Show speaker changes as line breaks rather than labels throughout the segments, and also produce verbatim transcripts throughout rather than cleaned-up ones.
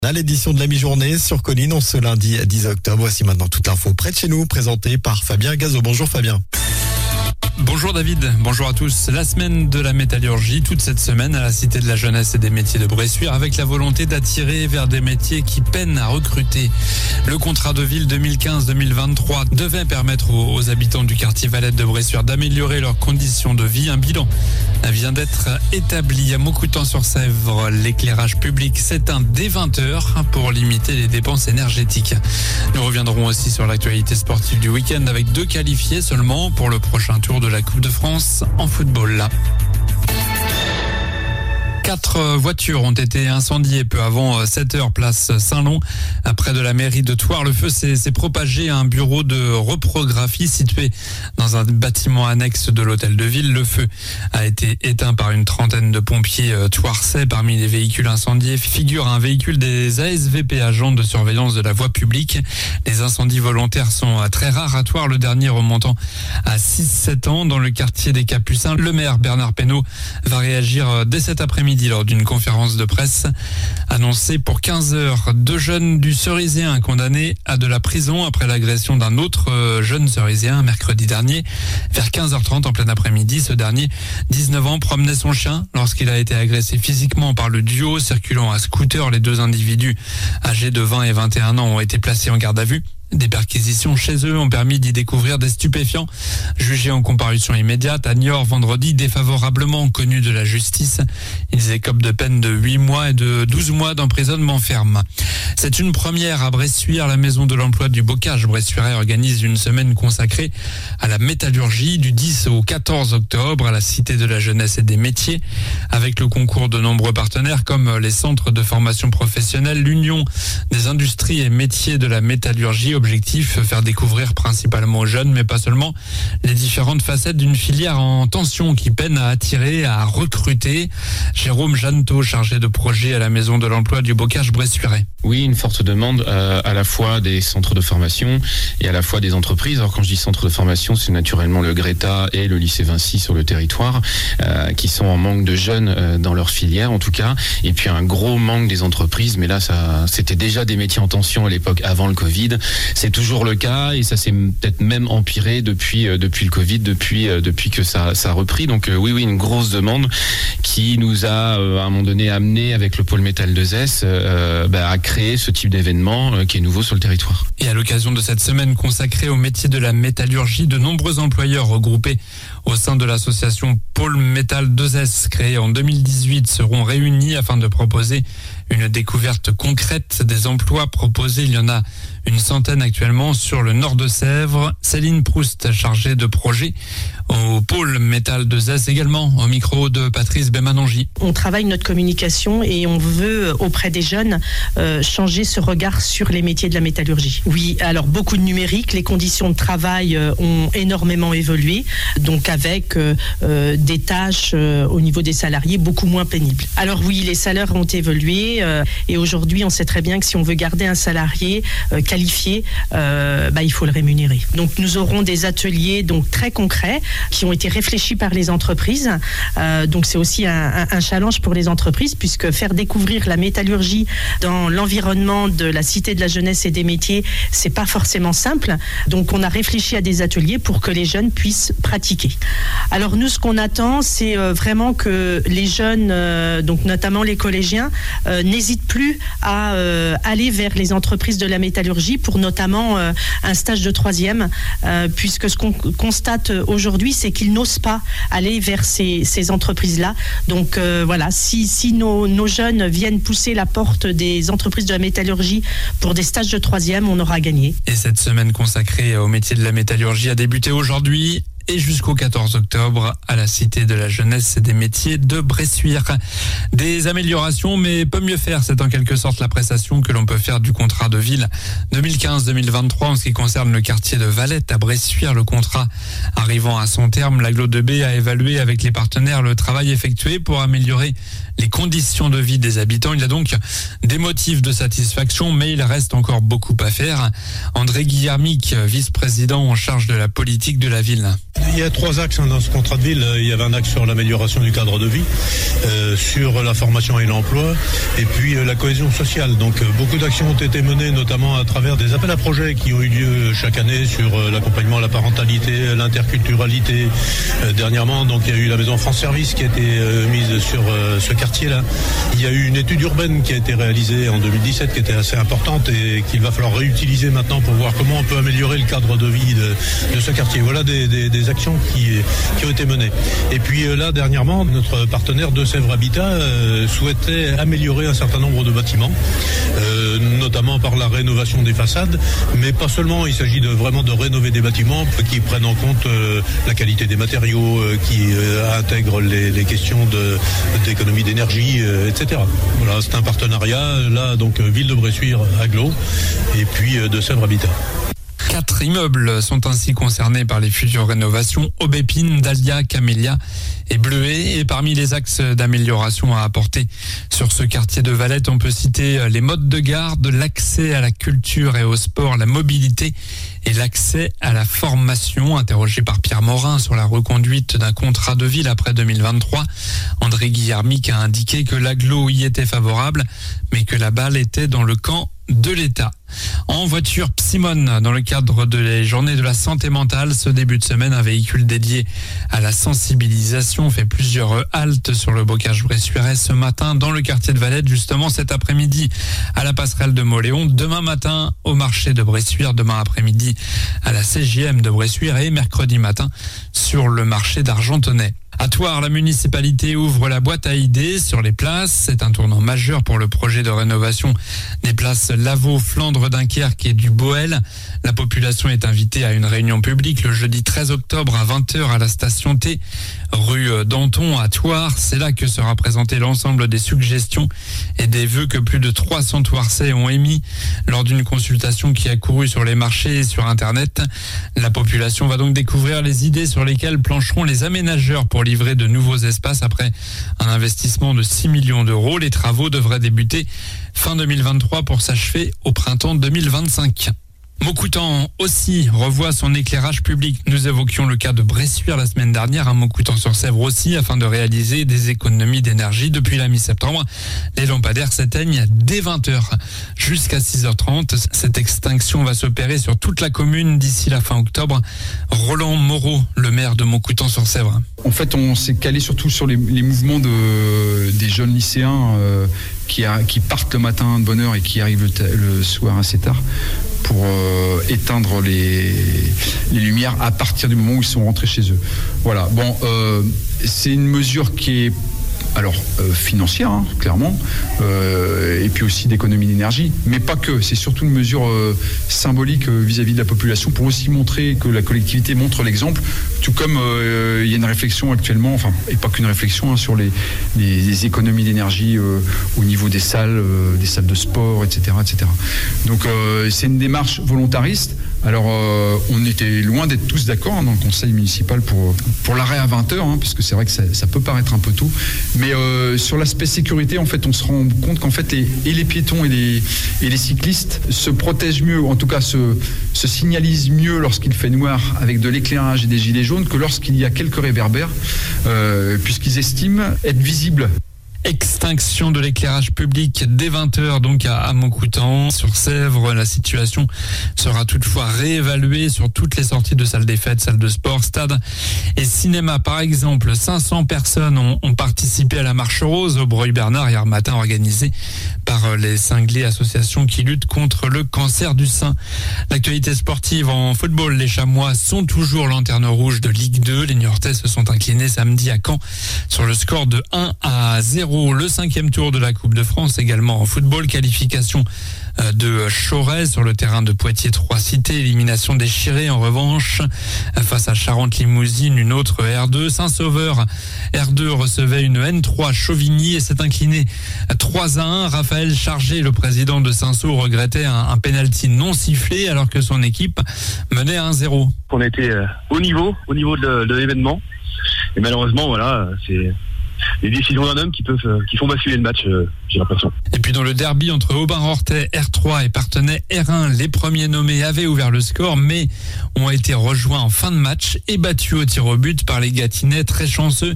À l'édition de la mi-journée sur Colline, on ce lundi dix octobre. Voici maintenant toute l'info près de chez nous, présentée par Fabien Gazo. Bonjour Fabien.
Bonjour David, bonjour à tous. La semaine de la métallurgie, toute cette semaine à la Cité de la Jeunesse et des Métiers de Bressuire, avec la volonté d'attirer vers des métiers qui peinent à recruter. Le contrat de ville deux mille quinze deux mille vingt-trois devait permettre aux, aux habitants du quartier Valette de Bressuire d'améliorer leurs conditions de vie. Un bilan vient d'être établi à Montcoutan-sur-Sèvre. L'éclairage public s'éteint dès vingt heures pour limiter les dépenses énergétiques. Nous reviendrons aussi sur l'actualité sportive du week-end avec deux qualifiés seulement pour le prochain tour de la Coupe de France en football là. Quatre voitures ont été incendiées peu avant sept heures place Saint-Lon. Près de la mairie de Thouars, le feu s'est, s'est propagé à un bureau de reprographie situé dans un bâtiment annexe de l'hôtel de ville. Le feu a été éteint par une trentaine de pompiers thouarsais. Parmi les véhicules incendiés figure un véhicule des A S V P, agents de surveillance de la voie publique. Les incendies volontaires sont très rares à Thouars, le dernier remontant à six sept ans dans le quartier des Capucins. Le maire Bernard Penaud va réagir dès cet après-midi lors d'une conférence de presse annoncée pour quinze heures. Deux jeunes du Cerisien condamnés à de la prison après l'agression d'un autre jeune Cerisien mercredi dernier. Vers quinze heures trente en plein après-midi, ce dernier, dix-neuf ans, promenait son chien lorsqu'il a été agressé physiquement par le duo circulant à scooter. Les deux individus âgés de vingt et vingt et un ans ont été placés en garde à vue. Des perquisitions chez eux ont permis d'y découvrir des stupéfiants. Jugés en comparution immédiate à Niort vendredi, défavorablement connus de la justice. Ils écopent de peine de huit mois et de douze mois d'emprisonnement ferme. C'est une première à Bressuire. La maison de l'emploi du Bocage Bressuirais organise une semaine consacrée à la métallurgie du dix au quatorze octobre à la Cité de la Jeunesse et des Métiers. Avec le concours de nombreux partenaires comme les centres de formation professionnelle, l'Union des industries et métiers de la métallurgie. Objectif, faire découvrir principalement aux jeunes, mais pas seulement, les différentes facettes d'une filière en tension qui peine à attirer, à recruter. Jérôme Jeannetot, chargé de projet à la maison de l'emploi du Bocage Bressuirais.
Oui, une forte demande euh, à la fois des centres de formation et à la fois des entreprises. Alors quand je dis centre de formation, c'est naturellement le Greta et le lycée Vinci sur le territoire euh, qui sont en manque de jeunes euh, dans leur filière en tout cas. Et puis un gros manque des entreprises, mais là ça c'était déjà des métiers en tension à l'époque avant le Covid. C'est toujours le cas et ça s'est peut-être même empiré depuis euh, depuis le Covid, depuis euh, depuis que ça ça a repris. Donc euh, oui oui une grosse demande qui nous a euh, à un moment donné amené avec le pôle métal deux S euh, bah, à créer ce type d'événement euh, qui est nouveau sur le territoire.
Et à l'occasion de cette semaine consacrée au métier de la métallurgie, de nombreux employeurs regroupés au sein de l'association Pôle Métal deux S créée en deux mille dix-huit seront réunis afin de proposer une découverte concrète des emplois proposés. Il y en a une centaine actuellement sur le nord de Sèvres. Céline Proust, chargée de projet au Pôle Métal deux S, également au micro de Patrice Bémanongi.
On travaille notre communication et on veut auprès des jeunes euh, changer ce regard sur les métiers de la métallurgie. Oui, alors beaucoup de numérique, les conditions de travail euh, ont énormément évolué, donc avec euh, euh, des tâches euh, au niveau des salariés beaucoup moins pénibles. Alors oui, les salaires ont évolué euh, et aujourd'hui on sait très bien que si on veut garder un salarié euh, qualifié, euh, bah, il faut le rémunérer. Donc nous aurons des ateliers donc très concrets qui ont été réfléchis par les entreprises. Euh, donc c'est aussi un, un, un challenge pour les entreprises puisque faire découvrir la métallurgie dans l'environnement de la Cité de la Jeunesse et des Métiers, c'est pas forcément simple. Donc on a réfléchi à des ateliers pour que les jeunes puissent pratiquer. Alors nous, ce qu'on attend, c'est euh, vraiment que les jeunes, euh, donc notamment les collégiens, euh, n'hésitent plus à euh, aller vers les entreprises de la métallurgie pour notamment euh, un stage de troisième, euh, puisque ce qu'on constate aujourd'hui, c'est qu'ils n'osent pas aller vers ces, ces entreprises-là. Donc euh, voilà, si, si nos, nos jeunes viennent pousser la porte des entreprises de la métallurgie pour des stages de troisième, on aura gagné.
Et cette semaine consacrée au métier de la métallurgie a débuté aujourd'hui et jusqu'au quatorze octobre à la Cité de la Jeunesse et des Métiers de Bressuire. Des améliorations, mais peut mieux faire. C'est en quelque sorte la prestation que l'on peut faire du contrat de ville deux mille quinze deux mille vingt-trois en ce qui concerne le quartier de Valette à Bressuire. Le contrat arrivant à son terme, l'agglo deux B a évalué avec les partenaires le travail effectué pour améliorer les conditions de vie des habitants. Il y a donc des motifs de satisfaction, mais il reste encore beaucoup à faire. André Guillermic, vice-président en charge de la politique de la ville.
Il y a trois axes hein, dans ce contrat de ville. Il y avait un axe sur l'amélioration du cadre de vie, euh, sur la formation et l'emploi, et puis euh, la cohésion sociale. Donc euh, beaucoup d'actions ont été menées, notamment à travers des appels à projets qui ont eu lieu chaque année sur euh, l'accompagnement à la parentalité, l'interculturalité. Euh, dernièrement, donc il y a eu la maison France Service qui a été euh, mise sur euh, ce quartier-là. Il y a eu une étude urbaine qui a été réalisée en deux mille dix-sept qui était assez importante et qu'il va falloir réutiliser maintenant pour voir comment on peut améliorer le cadre de vie de, de ce quartier. Voilà des, des, des actions qui, qui ont été menées. Et puis euh, là, dernièrement, notre partenaire De Sèvres Habitat euh, souhaitait améliorer un certain nombre de bâtiments, euh, notamment par la rénovation des façades, mais pas seulement. Il s'agit de vraiment de rénover des bâtiments qui prennent en compte euh, la qualité des matériaux, euh, qui euh, intègrent les, les questions de, d'économie d'énergie, euh, et cetera. Voilà, c'est un partenariat, là, donc Ville de Bressuire, Aglo, et puis euh, De Sèvres Habitat.
Quatre immeubles sont ainsi concernés par les futures rénovations: Aubépine, Dahlia, Camélia et Bleuet. Et parmi les axes d'amélioration à apporter sur ce quartier de Valette, on peut citer les modes de garde, l'accès à la culture et au sport, la mobilité et l'accès à la formation. Interrogé par Pierre Morin sur la reconduite d'un contrat de ville après deux mille vingt-trois, André Guillermic a indiqué que l'agglo y était favorable, mais que la balle était dans le camp de l'État. En voiture, Psimone, dans le cadre de les journées de la santé mentale, ce début de semaine, un véhicule dédié à la sensibilisation fait plusieurs haltes sur le bocage bressuirais ce matin dans le quartier de Valette, justement cet après-midi à la passerelle de Moléon, demain matin au marché de Bressuire, demain après-midi à la C J M de Bressuire et mercredi matin sur le marché d'Argentonnay. À Thouars, la municipalité ouvre la boîte à idées sur les places. C'est un tournant majeur pour le projet de rénovation des places Lavaux, Flandre, Dunkerque et du Boël. La population est invitée à une réunion publique le jeudi treize octobre à vingt heures à la station T, rue Danton à Thouars. C'est là que sera présenté l'ensemble des suggestions et des vœux que plus de trois cents Thouarsais ont émis lors d'une consultation qui a couru sur les marchés et sur Internet. La population va donc découvrir les idées sur lesquelles plancheront les aménageurs pour livrer de nouveaux espaces après un investissement de six millions d'euros. Les travaux devraient débuter fin deux mille vingt-trois pour s'achever au printemps deux mille vingt-cinq. Maucoutan aussi revoit son éclairage public. Nous évoquions le cas de Bressuire la semaine dernière, à Maucoutan-sur-Sèvre aussi, afin de réaliser des économies d'énergie. Depuis la mi-septembre, les lampadaires s'éteignent dès vingt heures jusqu'à six heures trente. Cette extinction va s'opérer sur toute la commune d'ici la fin octobre. Roland Moreau, le maire de Maucoutan-sur-Sèvre.
En fait, on s'est calé surtout sur les, les mouvements de, des jeunes lycéens euh, qui, a, qui partent le matin de bonne heure et qui arrivent le, le soir assez tard, pour euh, éteindre les, les lumières à partir du moment où ils sont rentrés chez eux. Voilà. Bon, euh, c'est une mesure qui est alors euh, financière, hein, clairement, euh, et puis aussi d'économie d'énergie, mais pas que. C'est surtout une mesure euh, symbolique euh, vis-à-vis de la population pour aussi montrer que la collectivité montre l'exemple, tout comme euh, il y a une réflexion actuellement, enfin, et pas qu'une réflexion hein, sur les, les, les économies d'énergie euh, au niveau des salles, euh, des salles de sport, et cetera, et cetera. Donc euh, c'est une démarche volontariste. Alors, euh, on était loin d'être tous d'accord hein, dans le conseil municipal pour, pour l'arrêt à vingt heures, hein, parce que c'est vrai que ça, ça peut paraître un peu tôt. Mais euh, sur l'aspect sécurité, en fait, on se rend compte qu'en fait, les, et les piétons et les, et les cyclistes se protègent mieux, ou en tout cas se, se signalisent mieux lorsqu'il fait noir avec de l'éclairage et des gilets jaunes que lorsqu'il y a quelques réverbères, euh, puisqu'ils estiment être visibles.
Extinction de l'éclairage public dès vingt heures donc à, à Maucoutan. Sur Sèvres, la situation sera toutefois réévaluée sur toutes les sorties de salles des fêtes, salles de sport, stades et cinéma. Par exemple, cinq cents personnes ont, ont participé à la marche rose au Breuil-Bernard hier matin, organisée par les Cinglés, association qui lutte contre le cancer du sein. L'actualité sportive en football, les Chamois sont toujours lanterne rouge de Ligue deux. Les Niortais se sont inclinés samedi à Caen sur le score de un à zéro. Le cinquième tour de la Coupe de France également en football, qualification de Choret sur le terrain de Poitiers-Trois-Cités, élimination déchirée en revanche face à Charente-Limousine, une autre R deux. Saint-Sauveur R deux recevait une N trois Chauvigny et s'est incliné trois à un. Raphaël Chargé, le président de Saint-Sau, regrettait un, un pénalty non sifflé alors que son équipe menait un zéro.
On était au niveau, au niveau de, de l'événement et malheureusement voilà, c'est des décisions d'un homme qui peuvent, euh, qui font basculer le match, euh, j'ai l'impression.
Et puis dans le derby entre Aubin-Rorthais R trois et Parthenay R un, les premiers nommés avaient ouvert le score, mais ont été rejoints en fin de match et battus au tir au but par les Gâtinais, très chanceux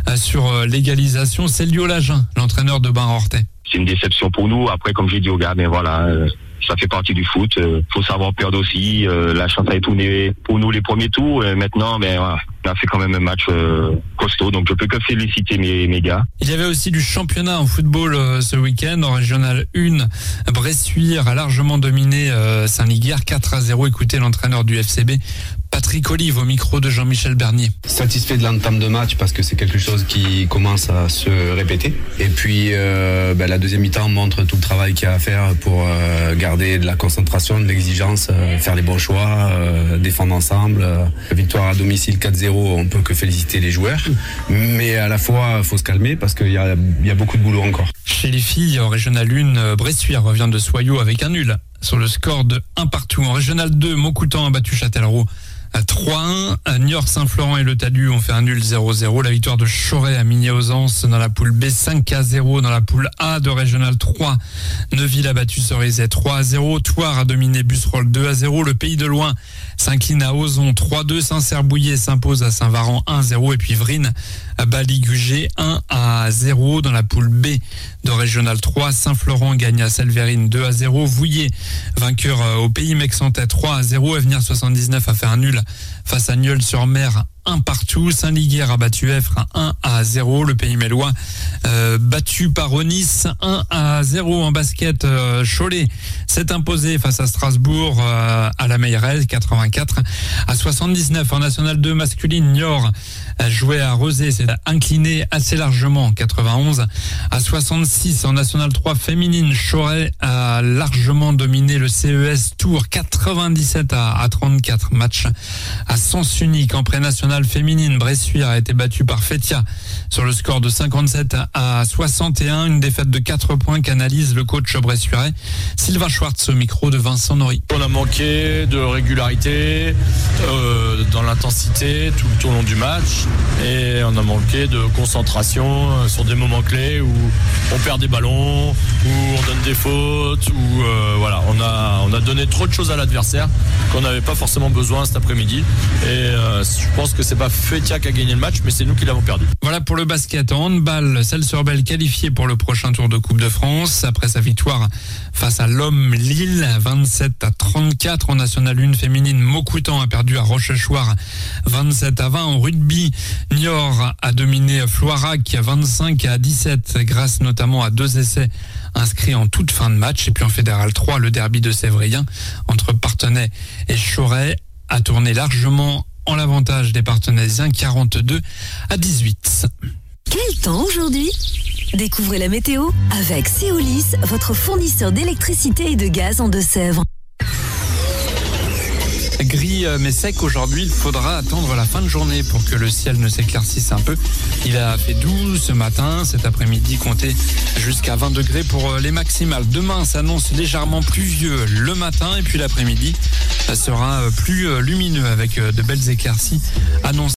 sur l'égalisation. C'est Lio Lagin, l'entraîneur de Aubin-Rorthais.
C'est une déception pour nous. Après, comme j'ai dit aux gars, mais voilà, euh, ça fait partie du foot. Euh, faut savoir perdre aussi. Euh, la chance a tourné pour nous les premiers tours. Et maintenant, ben voilà, on a fait quand même un match euh, costaud. Donc, je peux que féliciter mes, mes gars.
Il y avait aussi du championnat en football euh, ce week-end. En régional un, Bressuire a largement dominé euh, Saint-Liguière quatre à zéro. Écoutez l'entraîneur du F C B, Patrick Olive, au micro de Jean-Michel Bernier.
Satisfait de l'entame de match parce que c'est quelque chose qui commence à se répéter. Et puis euh, ben, la deuxième mi-temps montre tout le travail qu'il y a à faire pour euh, garder de la concentration, de l'exigence, euh, faire les bons choix, euh, défendre ensemble. Euh, victoire à domicile quatre zéro, on peut que féliciter les joueurs. Mais à la fois, il faut se calmer parce qu'il y a, il y a beaucoup de boulot encore.
Chez les filles, en régional un, Bressuire revient de Soyaux avec un nul sur le score de un partout. En régional deux, Maucoutan a battu Châtellerault à trois un. Niort, Saint-Florent et le Talus ont fait un nul zéro zéro. La victoire de Choret à Migné-aux-Anses dans la poule B, cinq à zéro. Dans la poule A de Régional trois, Neuville a battu Cerizay trois à zéro. Thouars a dominé Busserolles deux à zéro. Le Pays de Loing s'incline à Ozon trois deux. Saint-Cerbouillet s'impose à Saint-Varan un zéro. Et puis Vrines a Baligugé un à zéro. Dans la poule B de Régional trois, Saint-Florent gagne à Selverine deux à zéro. Vouillé, vainqueur au Pays Mexantais trois à zéro. Avenir soixante-dix-neuf a fait un nul face à Nieul-sur-Mer, un partout. Saint-Liguière a battu Effre un à zéro. Le Pays Mélois euh, battu par Onis un à zéro. En basket, euh, Cholet s'est imposé face à Strasbourg euh, à la Meilleray, quatre-vingt-quatre à soixante-dix-neuf. En National deux masculine, Niort a joué à Rezé, s'est incliné assez largement, quatre-vingt-onze à soixante-six. En National trois féminine, Choret a largement dominé le C E S Tours, quatre-vingt-dix-sept à trente-quatre. Match à sens unique. En pré-national féminine, Bressuire a été battue par Fétia sur le score de cinquante-sept à soixante et un. Une défaite de quatre points qu'analyse le coach bressuirais Sylvain Schwartz au micro de Vincent Nori.
On a manqué de régularité euh, dans l'intensité tout, tout au long du match et on a manqué de concentration sur des moments clés où on perd des ballons, où on donne des fautes, où euh, voilà, on a, on a donné trop de choses à l'adversaire qu'on n'avait pas forcément besoin cet après-midi. Et euh, je pense que c'est pas Fétia qui a gagné le match, mais c'est nous qui l'avons perdu.
Voilà pour le basket. En handball, Celles-sur-Belle qualifiée pour le prochain tour de Coupe de France après sa victoire face à l'Homme Lille, vingt-sept à trente-quatre. En National un féminine, Maucoutan a perdu à Rochechouart, vingt-sept à vingt. En rugby, Niort a dominé Floirac, vingt-cinq à dix-sept, grâce notamment à deux essais inscrits en toute fin de match. Et puis en Fédéral trois, le derby de Sévrien entre Parthenay et Choret a tourné largement en l'avantage des Partenaisiens, quarante-deux à dix-huit.
Quel temps aujourd'hui ? Découvrez la météo avec Céolis, votre fournisseur d'électricité et de gaz en Deux-Sèvres.
Gris mais sec aujourd'hui, il faudra attendre la fin de journée pour que le ciel ne s'éclaircisse un peu. Il a fait doux ce matin, cet après-midi comptez jusqu'à vingt degrés pour les maximales. Demain s'annonce légèrement pluvieux le matin et puis l'après-midi sera plus lumineux avec de belles éclaircies annoncées.